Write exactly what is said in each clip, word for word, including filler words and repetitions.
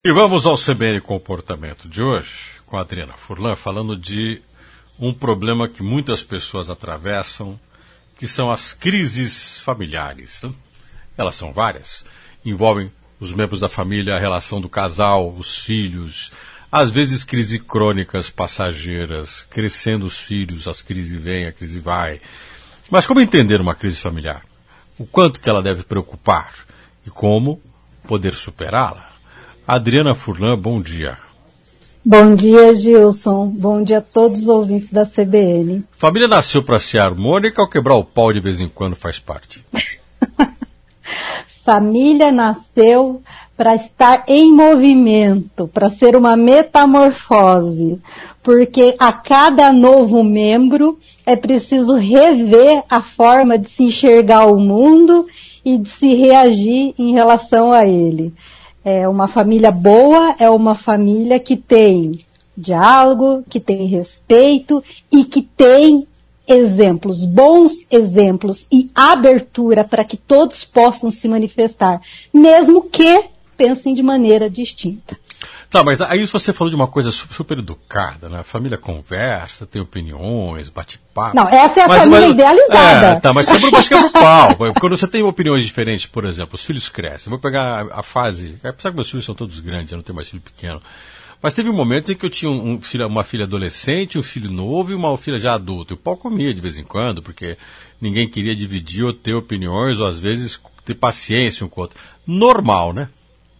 E vamos ao C B N Comportamento de hoje, com a Adriana Furlan, falando de um problema que muitas pessoas atravessam, que são as crises familiares. Né? Elas são várias, envolvem os membros da família, a relação do casal, os filhos, às vezes crises crônicas, passageiras, crescendo os filhos, as crises vêm, a crise vai. Mas como entender uma crise familiar? O quanto que ela deve preocupar e como poder superá-la? Adriana Furlan, bom dia. Bom dia, Gilson. Bom dia a todos os ouvintes da C B N. Família nasceu para ser harmônica ou quebrar o pau de vez em quando faz parte? Família nasceu para estar em movimento, para ser uma metamorfose, porque a cada novo membro é preciso rever a forma de se enxergar o mundo e de se reagir em relação a ele. É uma família boa, é uma família que tem diálogo, que tem respeito e que tem exemplos, bons exemplos e abertura para que todos possam se manifestar, mesmo que pensem de maneira distinta. Tá, mas aí você falou de uma coisa super educada, né? A família conversa, tem opiniões, bate papo. Não, essa é a mas, família mas, idealizada. É, tá, mas quebra, mas quebra o pau. Quando você tem opiniões diferentes, por exemplo, os filhos crescem. Vou pegar a, a fase, apesar que meus filhos são todos grandes, eu não tenho mais filho pequeno. Mas teve momentos em que eu tinha um, um filho, uma filha adolescente, um filho novo e uma filha já adulta. E o pau comia de vez em quando, porque ninguém queria dividir ou ter opiniões, ou às vezes ter paciência um com o outro. Normal, né?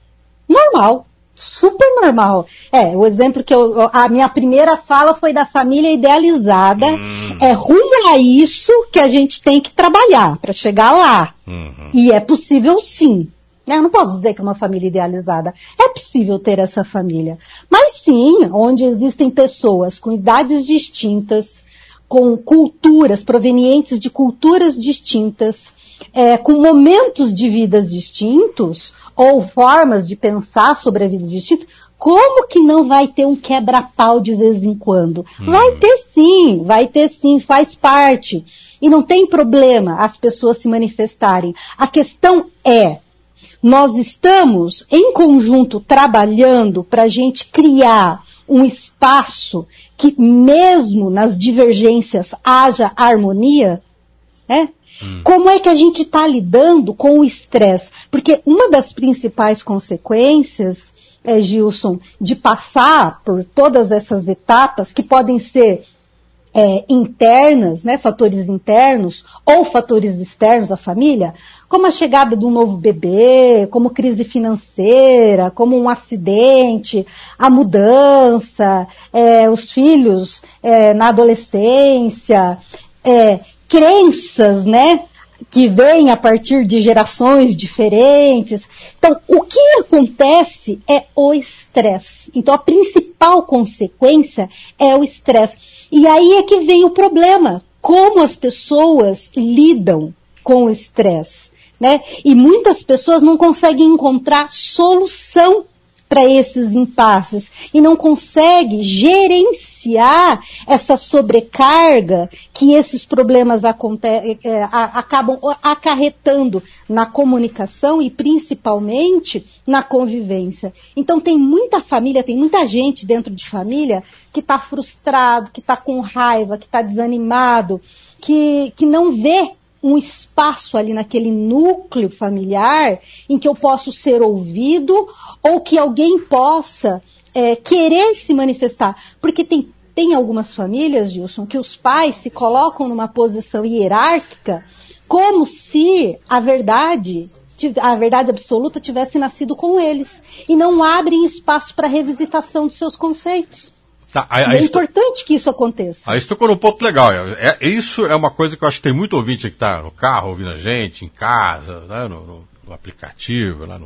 Normal. Super normal. É, o exemplo que eu... A minha primeira fala foi da família idealizada. Hum. É rumo a isso que a gente tem que trabalhar para chegar lá. Uhum. E é possível sim. Eu não posso dizer que é uma família idealizada. É possível ter essa família. Mas sim, onde existem pessoas com idades distintas, com culturas provenientes de culturas distintas, é, com momentos de vidas distintos, ou formas de pensar sobre a vida distinta, como que não vai ter um quebra-pau de vez em quando? Hum. Vai ter sim, vai ter sim, faz parte. E não tem problema as pessoas se manifestarem. A questão é, nós estamos em conjunto trabalhando para a gente criar um espaço que mesmo nas divergências haja harmonia, né? Hum. Como é que a gente está lidando com o estresse? Porque uma das principais consequências, é, Gilson, de passar por todas essas etapas, que podem ser é, internas, né, fatores internos, ou fatores externos à família, como a chegada de um novo bebê, como crise financeira, como um acidente, a mudança, é, os filhos é, na adolescência, é, crenças, né, que vêm a partir de gerações diferentes. Então, o que acontece é o estresse. Então, a principal consequência é o estresse. E aí é que vem o problema. Como as pessoas lidam com o estresse, né? E muitas pessoas não conseguem encontrar solução para esses impasses e não consegue gerenciar essa sobrecarga que esses problemas aconte- é, a, acabam acarretando na comunicação e principalmente na convivência. Então tem muita família, tem muita gente dentro de família que está frustrado, que está com raiva, que está desanimado, que, que não vê um espaço ali naquele núcleo familiar em que eu posso ser ouvido ou que alguém possa é, querer se manifestar. Porque tem, tem algumas famílias, Gilson, que os pais se colocam numa posição hierárquica como se a verdade, a verdade absoluta tivesse nascido com eles e não abrem espaço para revisitação de seus conceitos. Tá, aí, aí é estou... importante que isso aconteça. Aí estou com um ponto legal. É, é, isso é uma coisa que eu acho que tem muito ouvinte que está no carro, ouvindo a gente, em casa, né, no, no, no aplicativo, lá no,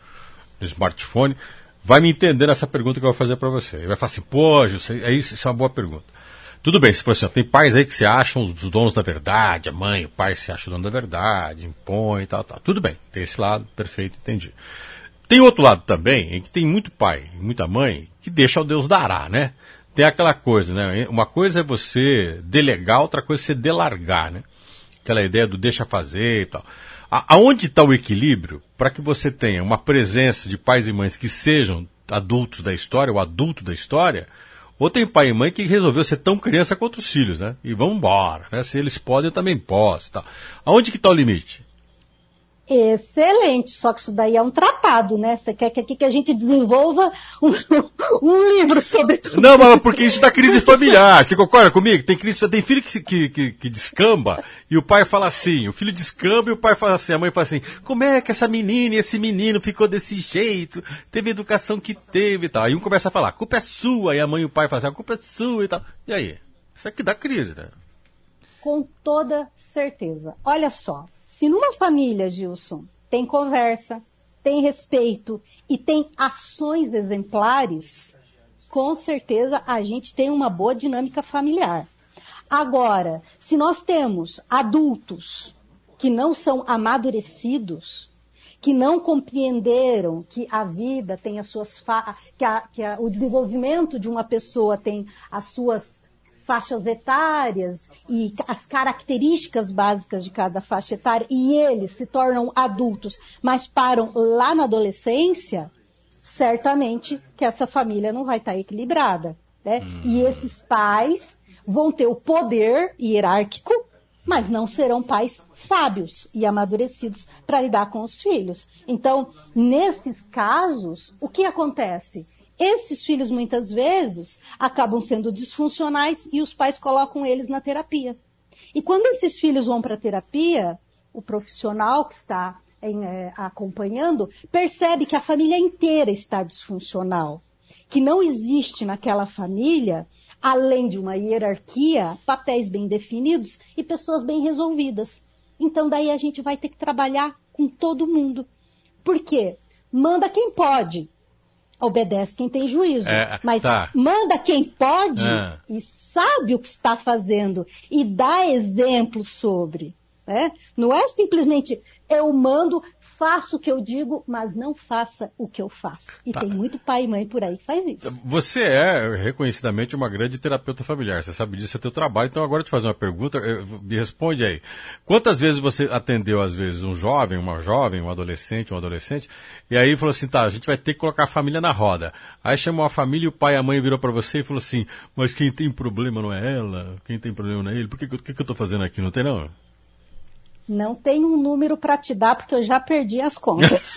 no smartphone, vai me entender essa pergunta que eu vou fazer para você. Ele vai falar assim, pô, Gilson, é isso, isso é uma boa pergunta. Tudo bem, se for assim, ó, tem pais aí que se acham os donos da verdade, a mãe, o pai se acha o dono da verdade, impõe e tal, tal. Tudo bem, tem esse lado, perfeito, entendi. Tem outro lado também, em que tem muito pai e muita mãe que deixa o Deus dará, né? Tem aquela coisa, né? Uma coisa é você delegar, outra coisa é você delargar, né? Aquela ideia do deixa fazer e tal. A, aonde está o equilíbrio para que você tenha uma presença de pais e mães que sejam adultos da história, o adulto da história, ou tem pai e mãe que resolveu ser tão criança quanto os filhos, né? E vão embora, né? Se eles podem, eu também posso. Tal. Aonde que está o limite? Excelente, só que isso daí é um tratado, né? Você quer que aqui que a gente desenvolva um, um livro sobre tudo. Não, mas porque isso dá crise familiar. Você concorda comigo? Tem crise, tem filho que, que, que, que descamba e o pai fala assim, o filho descamba e o pai fala assim, a mãe fala assim, como é que essa menina e esse menino ficou desse jeito? Teve a educação que teve e tal. Aí um começa a falar, a culpa é sua, e a mãe e o pai falam assim, a culpa é sua e tal. E aí? Isso aqui dá crise, né? Com toda certeza. Olha só. Se numa família, Gilson, tem conversa, tem respeito e tem ações exemplares, com certeza a gente tem uma boa dinâmica familiar. Agora, se nós temos adultos que não são amadurecidos, que não compreenderam que a vida tem as suas fa- que, a, que a, o desenvolvimento de uma pessoa tem as suas faixas etárias e as características básicas de cada faixa etária, e eles se tornam adultos, mas param lá na adolescência, certamente que essa família não vai estar equilibrada, né? Hum. E esses pais vão ter o poder hierárquico, mas não serão pais sábios e amadurecidos para lidar com os filhos. Então, nesses casos, o que acontece? Esses filhos, muitas vezes, acabam sendo disfuncionais e os pais colocam eles na terapia. E quando esses filhos vão para a terapia, o profissional que está em, é, acompanhando percebe que a família inteira está disfuncional, que não existe naquela família, além de uma hierarquia, papéis bem definidos e pessoas bem resolvidas. Então, daí a gente vai ter que trabalhar com todo mundo. Por quê? Manda quem pode. Obedece quem tem juízo, é, mas tá. manda quem pode é. e sabe o que está fazendo e dá exemplo sobre. Né? Não é simplesmente eu mando, faço o que eu digo, mas não faça o que eu faço. E tá. Tem muito pai e mãe por aí que faz isso. Você é reconhecidamente uma grande terapeuta familiar, você sabe disso, é teu trabalho. Então agora eu te fazer uma pergunta, me responde aí. Quantas vezes você atendeu, às vezes, um jovem, uma jovem, um adolescente, um adolescente, e aí falou assim, tá, a gente vai ter que colocar a família na roda. Aí chamou a família e o pai e a mãe virou pra você e falou assim, mas quem tem problema não é ela, quem tem problema não é ele, por que, que, que eu tô fazendo aqui? Não tem não? Não tem um número para te dar, porque eu já perdi as contas.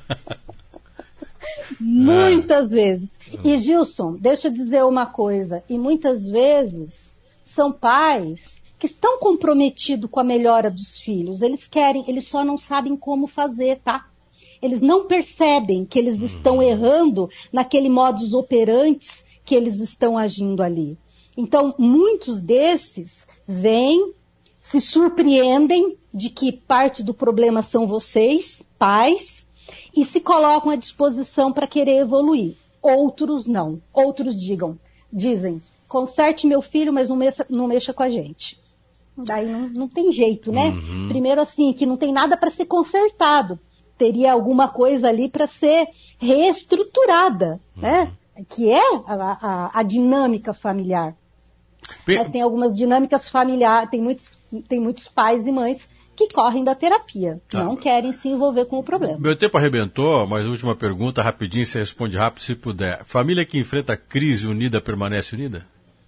Muitas vezes. E, Gilson, deixa eu dizer uma coisa. E muitas vezes são pais que estão comprometidos com a melhora dos filhos. Eles querem, eles só não sabem como fazer, tá? Eles não percebem que eles estão errando naquele modus operandi que eles estão agindo ali. Então, muitos desses vêm, se surpreendem de que parte do problema são vocês, pais, e se colocam à disposição para querer evoluir. Outros não. Outros digam, dizem, conserte meu filho, mas não mexa, não mexa com a gente. Daí não, não tem jeito, né? Uhum. Primeiro assim, que não tem nada para ser consertado. Teria alguma coisa ali para ser reestruturada, uhum. né? Que é a, a, a dinâmica familiar. Pe... Mas tem algumas dinâmicas familiares, tem muitos, tem muitos pais e mães que correm da terapia, ah. não querem se envolver com o problema. Meu tempo arrebentou, mas última pergunta, rapidinho, você responde rápido se puder. Família que enfrenta crise unida permanece unida?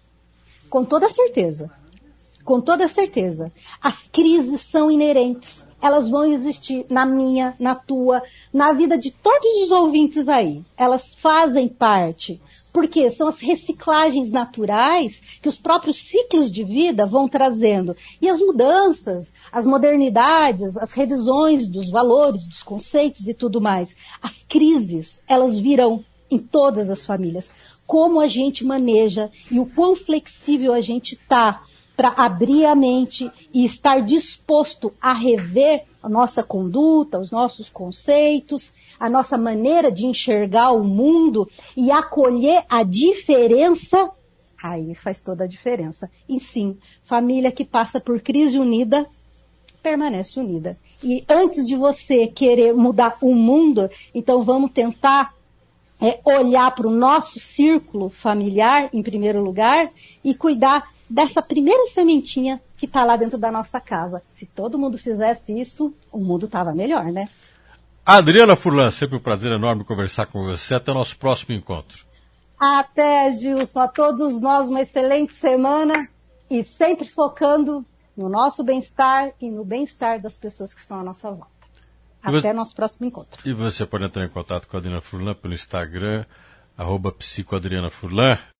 Com toda certeza. Com toda certeza. As crises são inerentes. Elas vão existir na minha, na tua, na vida de todos os ouvintes aí. Elas fazem parte. Porque são as reciclagens naturais que os próprios ciclos de vida vão trazendo. E as mudanças, as modernidades, as revisões dos valores, dos conceitos e tudo mais. As crises, elas virão em todas as famílias. Como a gente maneja e o quão flexível a gente está para abrir a mente e estar disposto a rever a nossa conduta, os nossos conceitos, a nossa maneira de enxergar o mundo e acolher a diferença, aí faz toda a diferença. E sim, família que passa por crise unida, permanece unida. E antes de você querer mudar o mundo, então vamos tentar é, olhar para o nosso círculo familiar, em primeiro lugar, e cuidar dessa primeira sementinha que está lá dentro da nossa casa. Se todo mundo fizesse isso, o mundo estava melhor, né? Adriana Furlan, sempre um prazer enorme conversar com você. Até o nosso próximo encontro. Até, Gilson. A todos nós uma excelente semana e sempre focando no nosso bem-estar e no bem-estar das pessoas que estão à nossa volta. Até você... nosso próximo encontro. E você pode entrar em contato com a Adriana Furlan pelo Instagram, arroba psicoadrianafurlan.